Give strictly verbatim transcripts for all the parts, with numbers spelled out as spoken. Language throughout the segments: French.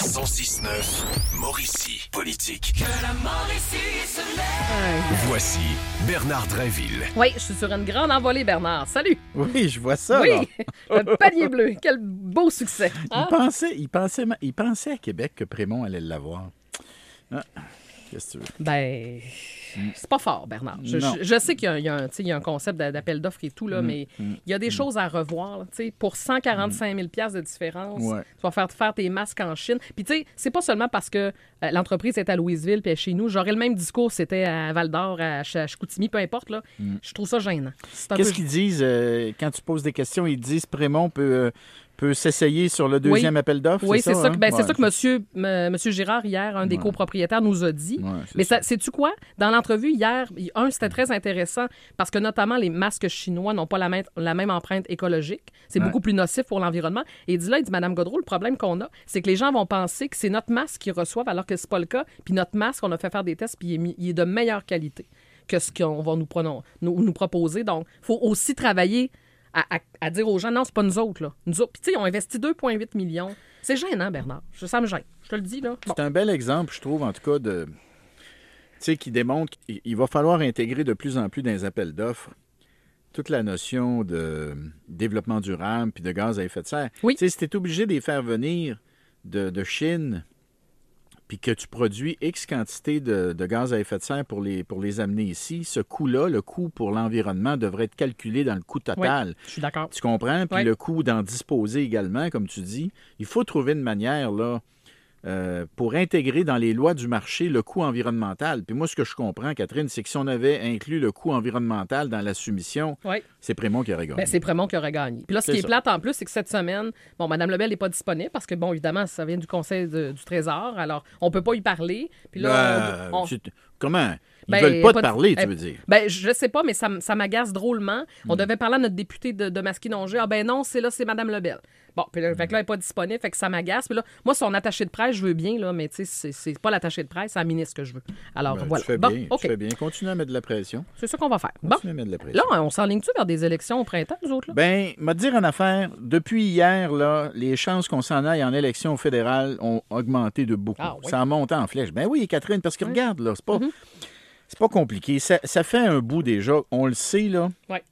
cent six neuf, Mauricie Politique. Que la Mauricie se lève. Voici Bernard Drinville. Oui, je suis sur une grande envolée, Bernard. Salut! Oui, je vois ça. Oui, le panier bleu. Quel beau succès. Hein? Il, pensait, il, pensait, il pensait à Québec que Prémont allait l'avoir. Ah, qu'est-ce que tu veux? Ben, c'est pas fort, Bernard. Je, Non. je, je sais qu'il y a, il y a un, tu sais, il y a un concept d'a- d'appel d'offres et tout, là, Mm, mais mm, il y a des mm. choses à revoir. Là, tu sais, pour cent quarante-cinq mille dollars de différence, Ouais. tu vas faire faire tes masques en Chine. Puis, tu sais, c'est pas seulement parce que euh, l'entreprise est à Louisville puis elle est chez nous. J'aurais le même discours si c'était à Val-d'Or, à, Ch- à Chicoutimi, peu importe. Là. Mm. Je trouve ça gênant. C'est un Qu'est-ce peu- qu'ils disent euh, quand tu poses des questions? Ils disent Prémont peut, euh, peut s'essayer sur le deuxième Oui. appel d'offres. Oui, c'est ça, hein? que, ben, c'est Ouais. ça que monsieur, m- monsieur Girard, hier, un des Ouais. copropriétaires, nous a dit. Ouais, c'est Mais ça. ça, sais-tu quoi? Dans l'entrevue hier, il- un, c'était très intéressant parce que notamment les masques chinois n'ont pas la même, la même empreinte écologique. C'est Ouais. beaucoup plus nocif pour l'environnement. Et il dit là, il dit, Mme Godreau, le problème qu'on a, c'est que les gens vont penser que c'est notre masque qu'ils reçoivent alors que c'est pas le cas. Puis notre masque, on a fait faire des tests, puis il est, mis- il est de meilleure qualité que ce qu'on va nous, pronon- nous, nous proposer. Donc, il faut aussi travailler à, à- à dire aux gens, non, c'est pas nous autres. Là. Nous autres. Puis, tu sais, ils ont investi deux virgule huit millions. C'est gênant, Bernard. Je- Ça me gêne. Je te le dis, là. Bon. C'est un bel exemple, je trouve, en tout cas, de. Tu sais, qui démontre qu'il il va falloir intégrer de plus en plus dans les appels d'offres toute la notion de développement durable puis de gaz à effet de serre. Oui. Tu sais, si tu es obligé de les faire venir de, de Chine puis que tu produis X quantité de, de gaz à effet de serre pour les, pour les amener ici, ce coût-là, le coût pour l'environnement, devrait être calculé dans le coût total. Je suis d'accord. Tu comprends? Puis Ouais. le coût d'en disposer également, comme tu dis. Il faut trouver une manière, là, euh, pour intégrer dans les lois du marché le coût environnemental. Puis moi, ce que je comprends, Catherine, c'est que si on avait inclus le coût environnemental dans la soumission, Oui. c'est Prémont qui aurait gagné. Ben, c'est Prémont qui aurait gagné. Puis là, ce C'est qui est ça. plate en plus, c'est que cette semaine, bon, Mme Lebel n'est pas disponible parce que, bon, évidemment, ça vient du Conseil de- du Trésor. Alors, on ne peut pas y parler. Puis là, Euh, on- on- c'est- Comment? Ils Ben, veulent pas te pas de- parler, tu eh, veux dire. Ben, je sais pas, mais ça, m- ça m'agace drôlement. On devait parler à notre député de, de Masquinongé. Ah ben non, c'est là, c'est Mme Lebel. Bon, puis là, fait que là, elle n'est pas disponible, fait que ça m'agace. Puis là, moi, son attaché de presse, je veux bien, là, mais tu sais, c'est- c'est pas l'attaché de presse, c'est la ministre que je veux. Alors, Ben, voilà. Tu fais Bon, bien, OK. tu fais bien. Continue à mettre de la pression. C'est ça qu'on va faire. Bon. Continue à mettre de la pression. Là, on s'enligne-tu vers des élections au printemps, nous autres, là? Ben, m'a dire en affaire, depuis hier, là, les chances qu'on s'en aille en élection fédérale ont augmenté de beaucoup. Ah, oui. Ça a monté en flèche. Ben oui, Catherine, parce que Oui. regarde, là, c'est pas, Mhm. c'est pas compliqué. Ça, ça fait un bout déjà, on le sait, là. Ouais.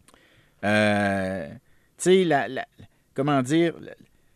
Euh, tu sais, la, la- comment dire, la-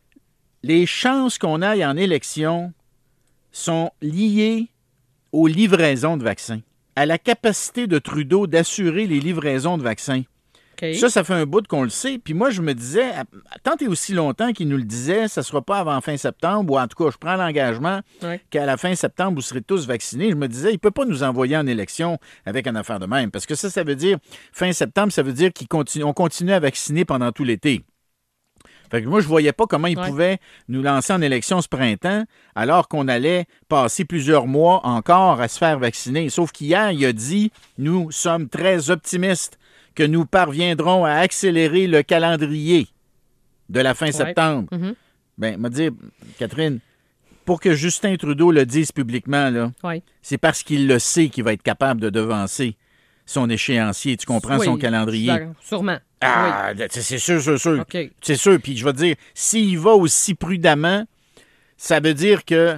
les chances qu'on aille en élection sont liées aux livraisons de vaccins, à la capacité de Trudeau d'assurer les livraisons de vaccins. OK. Ça, ça fait un bout qu'on le sait. Puis moi, je me disais, tant et aussi longtemps qu'il nous le disait, ça ne sera pas avant fin septembre, ou en tout cas, je prends l'engagement Ouais. qu'à la fin septembre, vous serez tous vaccinés. Je me disais, il ne peut pas nous envoyer en élection avec une affaire de même. Parce que ça, ça veut dire, fin septembre, ça veut dire qu'on continue, on continue à vacciner pendant tout l'été. Fait que moi, je voyais pas comment ils Ouais. pouvaient nous lancer en élection ce printemps alors qu'on allait passer plusieurs mois encore à se faire vacciner. Sauf qu'hier, il a dit, nous sommes très optimistes que nous parviendrons à accélérer le calendrier de la fin Ouais. septembre. Mhm. Bien, me dire, Catherine, pour que Justin Trudeau le dise publiquement, là, Ouais. c'est parce qu'il le sait qu'il va être capable de devancer son échéancier. Tu comprends Oui, son calendrier? d'accord. Sûrement. Ah, c'est c'est sûr, c'est sûr. Oui. OK. C'est sûr. Puis je vais te dire, s'il va aussi prudemment, ça veut dire que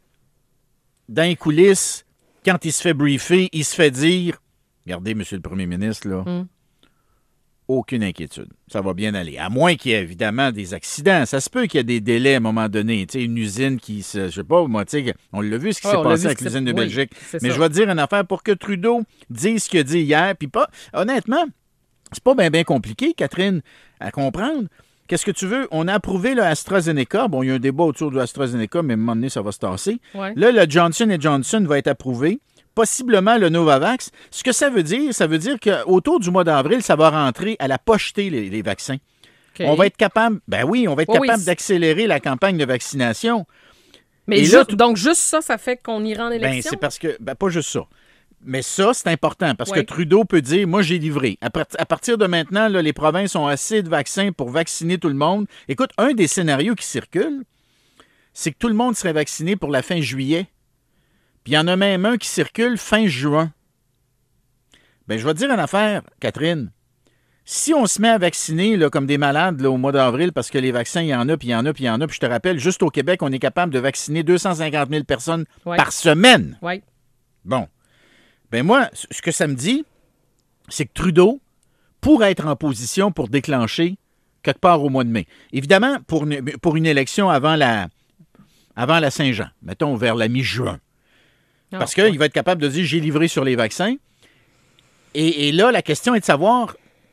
dans les coulisses, quand il se fait briefer, il se fait dire, regardez, monsieur le premier ministre, là, Mm. aucune inquiétude. Ça va bien aller. À moins qu'il y ait évidemment des accidents. Ça se peut qu'il y ait des délais à un moment donné. Tu sais, une usine qui se. Je sais pas, moi, tu sais, on l'a vu ce qui Ouais, s'est on l'a passé vu avec ce qui l'usine de s'est- Belgique. oui, c'est Mais ça. je vais te dire une affaire pour que Trudeau dise ce qu'il a dit hier. Puis pas. Honnêtement, c'est pas bien bien compliqué, Catherine, à comprendre. Qu'est-ce que tu veux? On a approuvé le AstraZeneca. Bon, il y a un débat autour de l'AstraZeneca, mais à un moment donné, ça va se tasser. Ouais. Là, le Johnson and Johnson va être approuvé. Possiblement le Novavax. Ce que ça veut dire, ça veut dire qu'autour du mois d'avril, ça va rentrer à la pocheter, les, les vaccins. OK. On va être capable, ben oui, on va être Oui, capable oui. d'accélérer la campagne de vaccination. Mais Et juste- là, tout- donc, juste ça, ça fait qu'on ira en Ben, élection? c'est parce que, ben, pas juste ça. Mais ça, c'est important parce Ouais. que Trudeau peut dire, moi, j'ai livré. À, part- à partir de maintenant, là, les provinces ont assez de vaccins pour vacciner tout le monde. Écoute, un des scénarios qui circule, c'est que tout le monde serait vacciné pour la fin juillet. Puis il y en a même un qui circule fin juin. Ben, je vais te dire une affaire, Catherine. si on se met à vacciner là, comme des malades là, au mois d'avril, parce que les vaccins, il y en a, puis il y en a, puis il y en a, puis je te rappelle, juste au Québec, on est capable de vacciner deux cent cinquante mille personnes Ouais. par semaine. Oui. Bon. Ben moi, ce que ça me dit, c'est que Trudeau pourrait être en position pour déclencher quelque part au mois de mai. Évidemment, pour une, pour une élection avant la, avant la Saint-Jean, mettons vers la mi-juin. Ah, Parce ouais. qu'il va être capable de dire « j'ai livré sur les vaccins ». Et, et là, la question est de savoir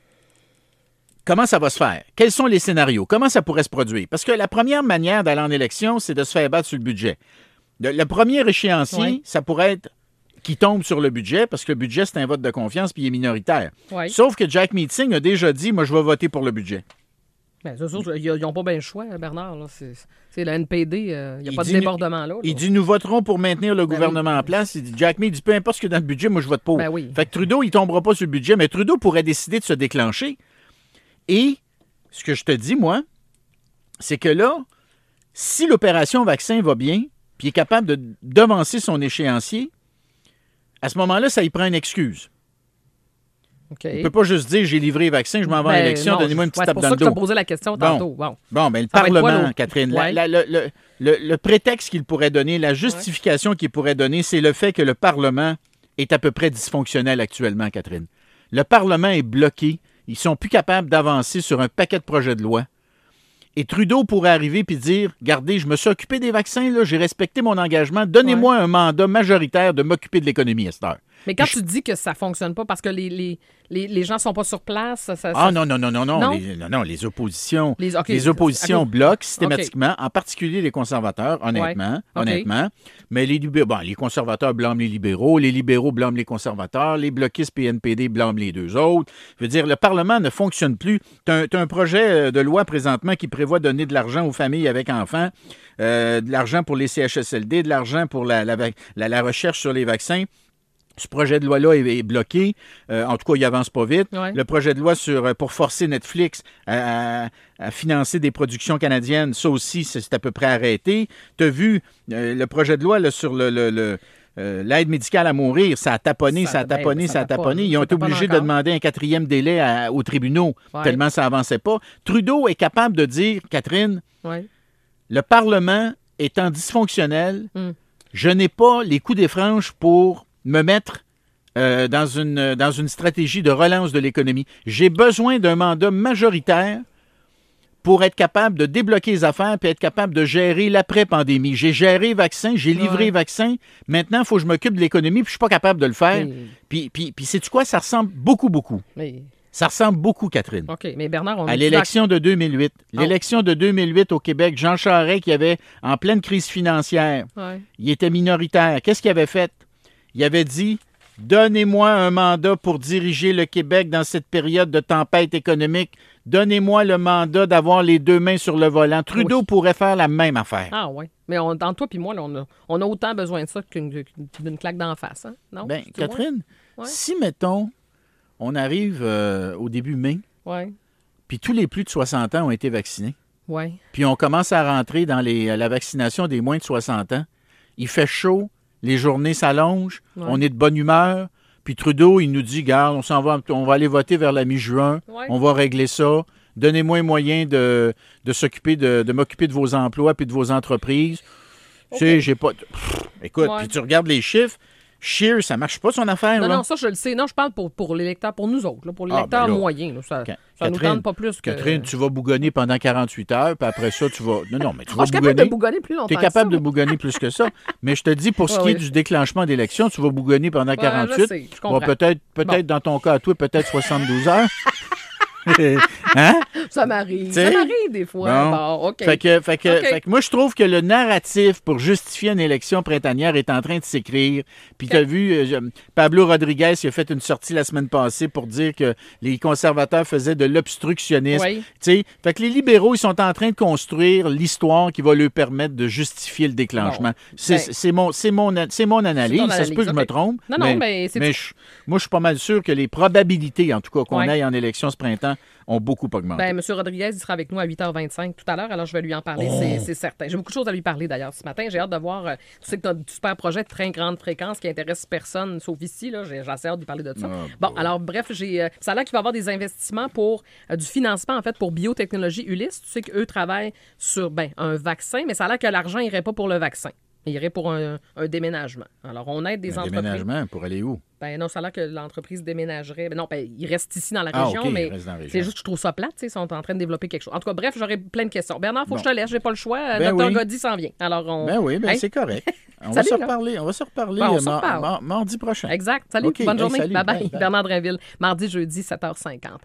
comment ça va se faire. Quels sont les scénarios? Comment ça pourrait se produire? Parce que la première manière d'aller en élection, c'est de se faire battre sur le budget. Le, le premier échéancier, Ouais. ça pourrait être qui tombe sur le budget, parce que le budget, c'est un vote de confiance puis il est minoritaire. Ouais. Sauf que Jack Meeting a déjà dit « moi, je vais voter pour le budget ». Ben, c'est sûr, ils n'ont pas bien le choix, Bernard. Là. C'est, c'est la N P D, euh, il n'y a Il pas de dit- débordement là. là. Il dit « nous voterons pour maintenir le Ben gouvernement oui. en place ». Il dit Jack Meeting dit « peu importe ce que dans le budget, moi, je vote pour Ben oui. ». Fait que Trudeau, il tombera pas sur le budget, mais Trudeau pourrait décider de se déclencher. Et ce que je te dis, moi, c'est que là, si l'opération vaccin va bien, puis il est capable de devancer son échéancier, à ce moment-là, ça y prend une excuse. OK. Il ne peut pas juste dire « j'ai livré les vaccins, je m'en vais en Ben, élection, non, donnez-moi une ouais, petite c'est tape pour dans ça le que je dos te posais la question Bon. tantôt. Bon. » Bon, bien, le Ça va être quoi, Parlement, l'autre? Catherine, la- Ouais. la- le, le- le- le prétexte qu'il pourrait donner, la justification qu'il pourrait donner, c'est le fait que le Parlement est à peu près dysfonctionnel actuellement, Catherine. Le Parlement est bloqué. Ils sont plus capables d'avancer sur un paquet de projets de loi. Et Trudeau pourrait arriver puis dire « Regardez, je me suis occupé des vaccins, là, j'ai respecté mon engagement. Donnez-moi un mandat majoritaire de m'occuper de l'économie à cette heure. » Mais quand Je- tu dis que ça fonctionne pas parce que les, les, les, les gens sont pas sur place, ça, ça- Ah non, non, non, non, non. Non? Les, non, non, les oppositions. Les- ok, les oppositions ok. bloquent systématiquement, en particulier les conservateurs, honnêtement. Ouais. Ok. honnêtement. Mais les libéraux, bon, les conservateurs blâment les libéraux, les libéraux blâment les conservateurs, les bloquistes P N P D blâment les deux autres. Je veux dire, le Parlement ne fonctionne plus. Tu as, un projet de loi présentement qui prévoit de donner de l'argent aux familles avec enfants, euh, de l'argent pour les C H S L D, de l'argent pour la, la, la, la recherche sur les vaccins. Ce projet de loi-là est, est bloqué. Euh, en tout cas, il avance pas vite. Ouais. Le projet de loi sur, pour forcer Netflix à, à- à financer des productions canadiennes, ça aussi, c'est, c'est à peu près arrêté. Tu as vu euh, le projet de loi là, sur le, le, le, euh, l'aide médicale à mourir, ça a taponné, Ça- ça, a taponné, ben, ça, ça a taponné. taponne. Ils ont Ça été taponne obligés de encore. demander un quatrième délai à- aux tribunaux, Ouais. tellement ça avançait pas. Trudeau est capable de dire, Catherine, Ouais. le Parlement étant dysfonctionnel, Mm. je n'ai pas les coups des franges pour me mettre euh, dans, une, dans une stratégie de relance de l'économie. J'ai besoin d'un mandat majoritaire pour être capable de débloquer les affaires et être capable de gérer l'après-pandémie. J'ai géré vaccin, j'ai livré Ouais. vaccin. Maintenant, il faut que je m'occupe de l'économie puis je suis pas capable de le faire. Mais- Puis, puis, puis sais-tu quoi? Ça ressemble beaucoup, beaucoup. Mais, Ça ressemble beaucoup, Catherine. OK, mais Bernard, on À est l'élection de deux mille huit. Oh. L'élection de deux mille huit au Québec, Jean Charest, qui avait, en pleine crise financière, Ouais. il était minoritaire. Qu'est-ce qu'il avait fait? Il avait dit « Donnez-moi un mandat pour diriger le Québec dans cette période de tempête économique. Donnez-moi le mandat d'avoir les deux mains sur le volant. » Trudeau Oui. pourrait faire la même affaire. Ah oui. Mais on, entre toi et moi, là, on, a, on a autant besoin de ça qu'une, qu'une- d'une claque d'en face. Hein? Non? Ben, Tu vois? Catherine, Ouais. si, mettons, on arrive euh, au début mai, Oui, puis tous les plus de soixante ans ont été vaccinés, oui. puis on commence à rentrer dans les, la vaccination des moins de soixante ans, il fait chaud, les journées s'allongent, Ouais. on est de bonne humeur, puis Trudeau, il nous dit, garde, on s'en va, on va aller voter vers la mi-juin, Ouais. on va régler ça, donnez-moi un moyen de, de s'occuper, de, de m'occuper de vos emplois puis de vos entreprises. Tu sais, j'ai pas... Pff, écoute, Ouais. puis tu regardes les chiffres, Scheer, ça marche pas son affaire, Non, là. non, ça, je le sais. Non, je parle pour, pour l'électeur, pour nous autres, là, pour Ah, l'électeur ben là. moyen. Là, ça Ca- ça nous Catherine, tente pas plus que... Catherine, tu vas bougonner pendant quarante-huit heures, puis après ça, tu vas... Non, non, mais tu Ah, vas je suis capable de bougonner. bougonner plus longtemps Tu es que capable ça. de bougonner plus que ça. Mais je te dis, pour ce Ouais, qui est ouais. du déclenchement d'élection, tu vas bougonner pendant Ouais, quarante-huit. je sais, je Bon, comprends. peut-être, peut-être dans ton cas à toi, peut-être soixante-douze heures. Hein? Ça m'arrive. T'sais? Ça m'arrive des fois. Bon. Bon, OK. Fait que, fait, que, OK. fait que moi, je trouve que le narratif pour justifier une élection printanière est en train de s'écrire. Puis tu as vu, euh, je- Pablo Rodriguez il a fait une sortie la semaine passée pour dire que les conservateurs faisaient de l'obstructionnisme. Oui. Tu sais, fait que les libéraux, ils sont en train de construire l'histoire qui va leur permettre de justifier le déclenchement. Bon. C'est, Ben, c'est mon, c'est, mon, c'est mon analyse. ton Ça se peut que je analyse, me OK. trompe. Non, non, mais c'est- mais je- moi, je suis pas mal sûr que les probabilités, en tout cas, qu'on Ouais. aille en élection ce printemps, ont beaucoup augmenté. Bien, M. Rodriguez, il sera avec nous à huit heures vingt-cinq tout à l'heure, alors je vais lui en parler, Oh. c'est, c'est certain. J'ai beaucoup de choses à lui parler d'ailleurs ce matin. J'ai hâte de voir. euh, tu sais que tu as un super projet de très grande fréquence qui intéresse personne, sauf ici. Là, j'ai, j'ai assez hâte de lui parler de ça. Ah, bon, bah. alors bref, j'ai, euh, ça a l'air qu'il va y avoir des investissements pour euh, du financement en fait pour Biotechnologie Ulysse. Tu sais qu'eux travaillent sur ben, un vaccin, mais ça a l'air que l'argent irait pas pour le vaccin. Il irait pour un, un déménagement. Alors, on aide des Un entreprises. déménagement, pour aller où? Ben non, ça a l'air que l'entreprise déménagerait. Ben non, ben, il reste ici dans la Ah, région, OK, il mais reste dans la région. c'est juste que je trouve ça plate. tu sais, Ils sont en train de développer quelque chose. En tout cas, bref, j'aurais plein de questions. Bernard, il faut Bon. que je te laisse. J'ai pas le choix. Ben Docteur oui. Goddy s'en vient. Alors, on... Ben oui, ben Hein? c'est correct. On va Salut, se là. reparler. On va se reparler Ben, on euh, se mar- reparle. mar- mardi prochain. Exact. Salut. OK, Bonne hey, journée. salut. Bye-bye. Bye, bye. Bernard Drinville. Mardi, jeudi, sept heures cinquante.